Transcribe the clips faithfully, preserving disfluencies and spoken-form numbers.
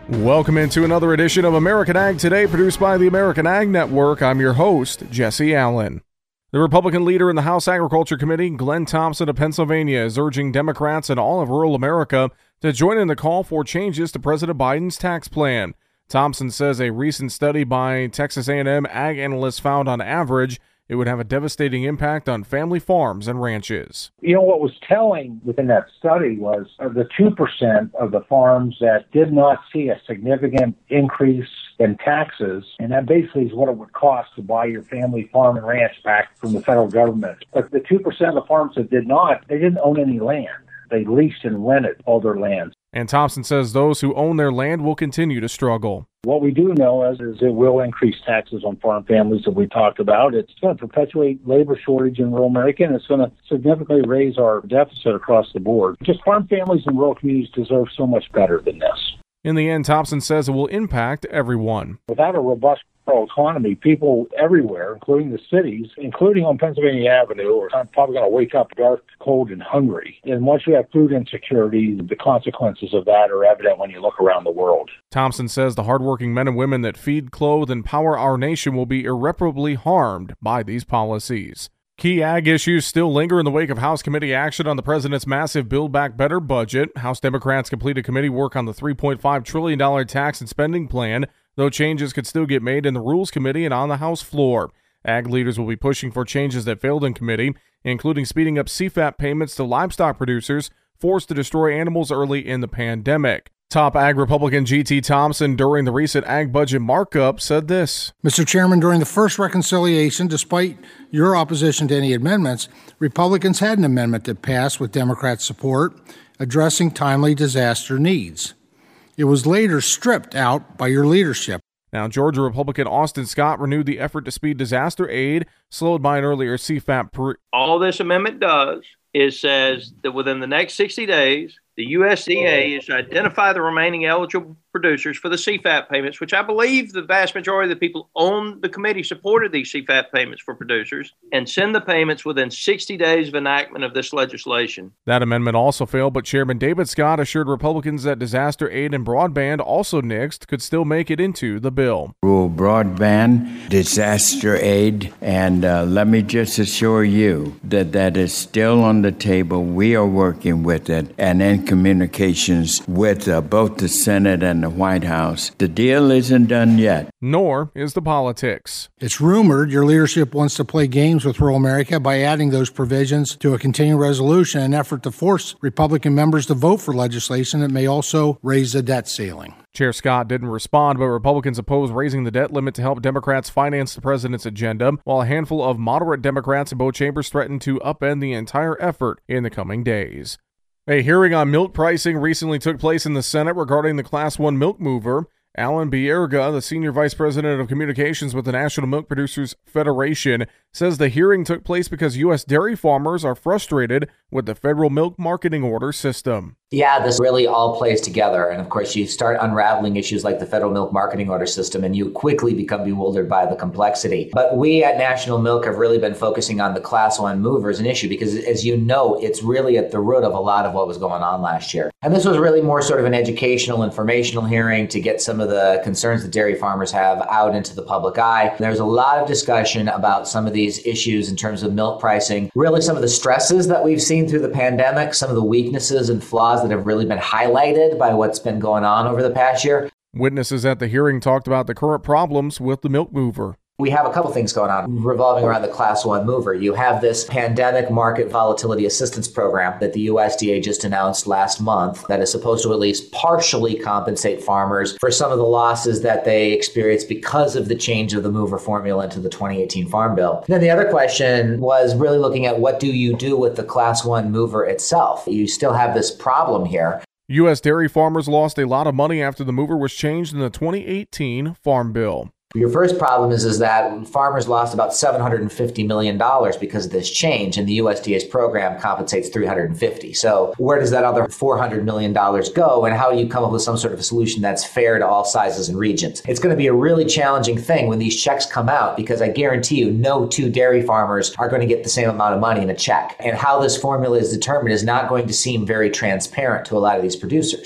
Welcome into another edition of American Ag Today, produced by the American Ag Network. I'm your host, Jesse Allen. The Republican leader in the House Agriculture Committee, Glenn Thompson of Pennsylvania, is urging Democrats in all of rural America to join in the call for changes to President Biden's tax plan. Thompson says a recent study by Texas A and M ag analysts found on average it would have a devastating impact on family farms and ranches. You know, what was telling within that study was the two percent of the farms that did not see a significant increase in taxes, and that basically is what it would cost to buy your family farm and ranch back from the federal government. But the two percent of the farms that did not, they didn't own any land. They leased and rented all their land. And Thompson says those who own their land will continue to struggle. What we do know is, is it will increase taxes on farm families that we talked about. It's going to perpetuate labor shortage in rural America, and it's going to significantly raise our deficit across the board. Just farm families in rural communities deserve so much better than this. In the end, Thompson says it will impact everyone. Without a robust rural economy, people everywhere, including the cities, including on Pennsylvania Avenue, are probably going to wake up dark, cold, and hungry. And once you have food insecurity, the consequences of that are evident when you look around the world. Thompson says the hardworking men and women that feed, clothe, and power our nation will be irreparably harmed by these policies. Key ag issues still linger in the wake of House committee action on the president's massive Build Back Better budget. House Democrats completed committee work on the three point five trillion dollars tax and spending plan, though changes could still get made in the Rules Committee and on the House floor. Ag leaders will be pushing for changes that failed in committee, including speeding up C FAP payments to livestock producers forced to destroy animals early in the pandemic. Top ag Republican G T Thompson, during the recent ag budget markup, said this. Mister Chairman, during the first reconciliation, despite your opposition to any amendments, Republicans had an amendment that passed with Democrat support addressing timely disaster needs. It was later stripped out by your leadership. Now, Georgia Republican Austin Scott renewed the effort to speed disaster aid, slowed by an earlier C FAP. Pre- All this amendment does is says that within the next sixty days, the U S D A is to identify the remaining eligible producers for the C FAP payments, which I believe the vast majority of the people on the committee supported these C FAP payments for producers, and send the payments within sixty days of enactment of this legislation. That amendment also failed, but Chairman David Scott assured Republicans that disaster aid and broadband, also nixed, could still make it into the bill. Rural broadband, disaster aid, and uh, let me just assure you that that is still on the table. We are working with it, and in communications with uh, both the Senate and the White House. The deal isn't done yet. Nor is the politics. It's rumored your leadership wants to play games with rural America by adding those provisions to a continuing resolution in an effort to force Republican members to vote for legislation that may also raise the debt ceiling. Chair Scott didn't respond, but Republicans oppose raising the debt limit to help Democrats finance the president's agenda, while a handful of moderate Democrats in both chambers threaten to upend the entire effort in the coming days. A hearing on milk pricing recently took place in the Senate regarding the Class one milk mover. Alan Bierga, the Senior Vice President of Communications with the National Milk Producers Federation, says the hearing took place because U S dairy farmers are frustrated with the federal milk marketing order system. Yeah, this really all plays together. And of course, you start unraveling issues like the federal milk marketing order system, and you quickly become bewildered by the complexity. But we at National Milk have really been focusing on the Class one movers an issue because, as you know, it's really at the root of a lot of what was going on last year. And this was really more sort of an educational, informational hearing to get some of the concerns that dairy farmers have out into the public eye. There's a lot of discussion about some of these issues in terms of milk pricing, really some of the stresses that we've seen through the pandemic, some of the weaknesses and flaws that have really been highlighted by what's been going on over the past year. Witnesses at the hearing talked about the current problems with the milk mover. We have a couple things going on revolving around the Class one mover. You have this pandemic market volatility assistance program that the U S D A just announced last month that is supposed to at least partially compensate farmers for some of the losses that they experienced because of the change of the mover formula into the twenty eighteen Farm Bill. And then the other question was really looking at what do you do with the Class one mover itself? You still have this problem here. U S dairy farmers lost a lot of money after the mover was changed in the twenty eighteen Farm Bill. Your first problem is, is that farmers lost about seven hundred fifty million dollars because of this change, and the U S D A's program compensates three hundred fifty. So where does that other four hundred million dollars go, and how do you come up with some sort of a solution that's fair to all sizes and regions? It's going to be a really challenging thing when these checks come out, because I guarantee you no two dairy farmers are going to get the same amount of money in a check. And how this formula is determined is not going to seem very transparent to a lot of these producers.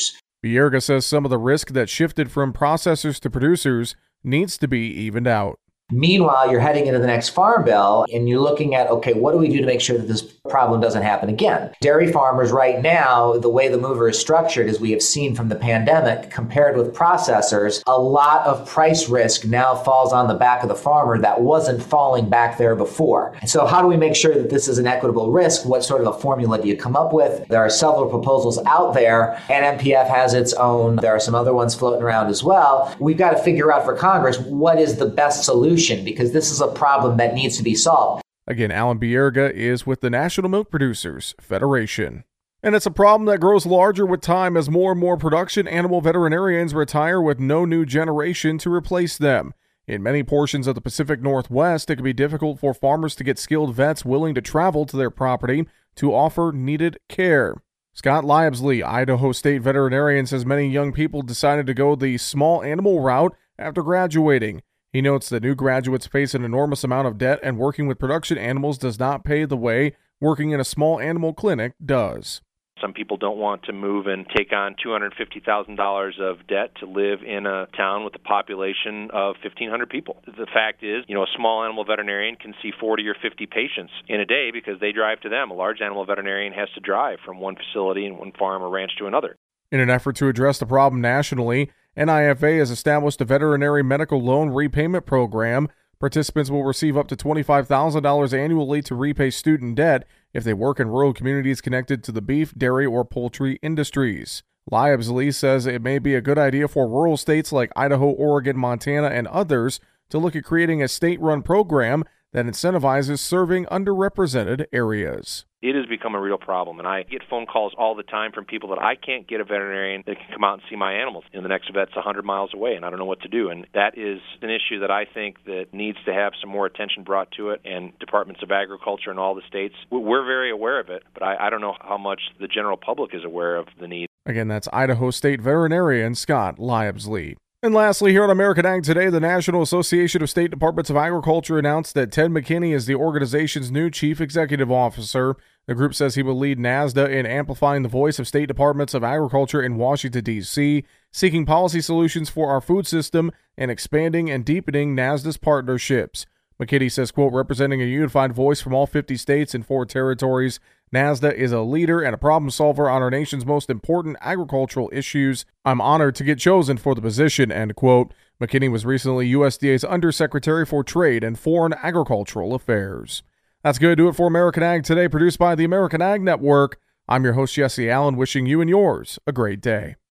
Bierga says some of the risk that shifted from processors to producers needs to be evened out. Meanwhile, you're heading into the next farm bill and you're looking at, okay, what do we do to make sure that this problem doesn't happen again? Dairy farmers right now, the way the mover is structured, as we have seen from the pandemic, compared with processors, a lot of price risk now falls on the back of the farmer that wasn't falling back there before. And so how do we make sure that this is an equitable risk? What sort of a formula do you come up with? There are several proposals out there, and N P F has its own. There are some other ones floating around as well. We've got to figure out for Congress what is the best solution, because this is a problem that needs to be solved. Again, Alan Bierga is with the National Milk Producers Federation. And it's a problem that grows larger with time as more and more production animal veterinarians retire with no new generation to replace them. In many portions of the Pacific Northwest, it can be difficult for farmers to get skilled vets willing to travel to their property to offer needed care. Scott Liebsley, Idaho State veterinarian, says many young people decided to go the small animal route after graduating. He notes that new graduates face an enormous amount of debt, and working with production animals does not pay the way working in a small animal clinic does. Some people don't want to move and take on two hundred fifty thousand dollars of debt to live in a town with a population of fifteen hundred people. The fact is, you know, a small animal veterinarian can see forty or fifty patients in a day because they drive to them. A large animal veterinarian has to drive from one facility and one farm or ranch to another. In an effort to address the problem nationally, N I F A has established a veterinary medical loan repayment program. Participants will receive up to twenty-five thousand dollars annually to repay student debt if they work in rural communities connected to the beef, dairy, or poultry industries. Liebsley says it may be a good idea for rural states like Idaho, Oregon, Montana, and others to look at creating a state-run program that incentivizes serving underrepresented areas. It has become a real problem, and I get phone calls all the time from people that I can't get a veterinarian that can come out and see my animals. And the next vet's one hundred miles away, and I don't know what to do. And that is an issue that I think that needs to have some more attention brought to it, and departments of agriculture in all the states. We're very aware of it, but I, I don't know how much the general public is aware of the need. Again, that's Idaho State veterinarian Scott Liebsley. And lastly, here on American Ag Today, the National Association of State Departments of Agriculture announced that Ted McKinney is the organization's new chief executive officer. The group says he will lead NASDA in amplifying the voice of state departments of agriculture in Washington, D C, seeking policy solutions for our food system, and expanding and deepening NASDA's partnerships. McKinney says, quote, representing a unified voice from all fifty states and four territories, NASDA is a leader and a problem solver on our nation's most important agricultural issues. I'm honored to get chosen for the position, end quote. McKinney was recently U S D A's Undersecretary for Trade and Foreign Agricultural Affairs. That's going to do it for American Ag Today, produced by the American Ag Network. I'm your host, Jesse Allen, wishing you and yours a great day.